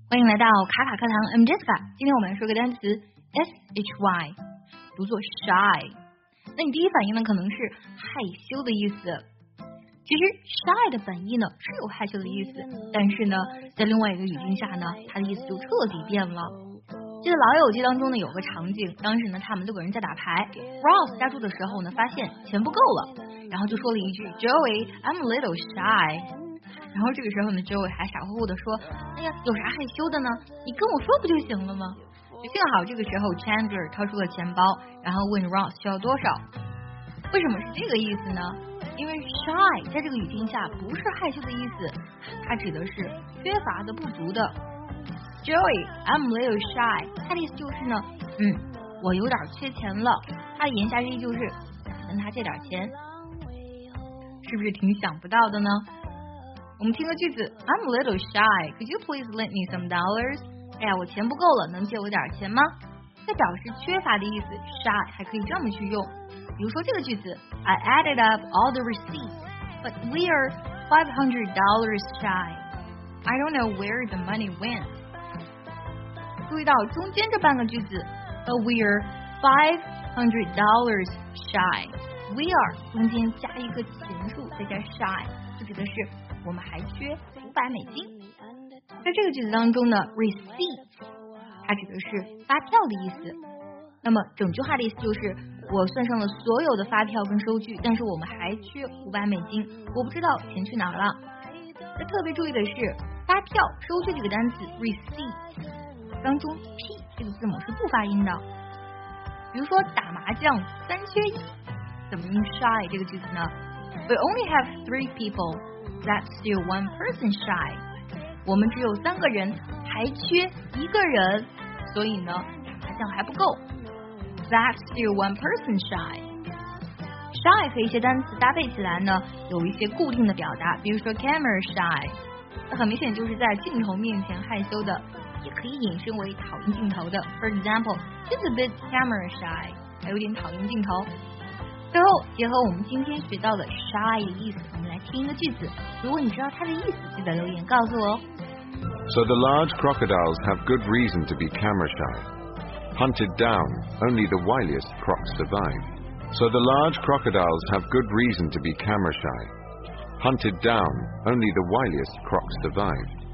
欢迎来到卡卡课堂 ，I'm Jessica。今天我们来说个单词 shy， 读作 shy。那你第一反应呢，可能是害羞的意思。其实 shy 的本意呢是有害羞的意思，但是呢，在另外一个语境下呢，它的意思就彻底变了。记得《老友记》当中呢有个场景，当时呢他们6个人在打牌 ，Ross 加注的时候呢发现钱不够了，然后就说了一句 Joey I'm a little shy。然后这个时候呢 Joey 还傻乎乎的说，哎呀，有啥害羞的呢？你跟我说不就行了吗？幸好这个时候 Chandler 掏出了钱包，然后问 Ross 需要多少。为什么是这个意思呢？因为 shy 在这个语境下不是害羞的意思，它指的是缺乏的、不足的。Joey I'm a little shy， 它的意思就是呢，我有点缺钱了。它的言下之意就是想跟他借点钱，是不是挺想不到的呢？我们听个句子 I'm a little shy, could you please lend me some dollars？ 哎呀，我钱不够了，能借我点钱吗？在表示缺乏的意思 shy 还可以这么去用，比如说这个句子 I added up all the receipts, but we are $500 shy. I don't know where the money went. 注意到中间这半个句子 but we are $500 shy. We are 中间加一个前数再加 shy， 就指的是我们还缺$500。在这个句子当中呢 receipt 它指的是发票的意思。那么整句话的意思就是我算上了所有的发票跟收据，但是我们还缺$500，我不知道钱去哪儿了。那特别注意的是发票收据这个单词 receipt 当中 P 这个字母是不发音的。比如说打麻将3缺1，怎么用 shy 这个句子呢？ We only have 3 people, that's still 1 person shy。 我们只有3个人，还缺1个人，所以呢打麻将还不够， that's still 1 person shy。 shy 和一些单词搭配起来呢有一些固定的表达，比如说 camera shy， 那很明显就是在镜头面前害羞的，也可以引申为讨厌镜头的。 For example, he's a bit camera shy， 还有点讨厌镜头。最后结合我们今天学到的 shy 的意思，我们来听一个句子，如果你知道它的意思记得留言告诉我哦。 So the large crocodiles have good reason to be camera shy. Hunted down, only the wiliest crocs survive. So the large crocodiles have good reason to be camera shy. Hunted down, only the wiliest crocs survive.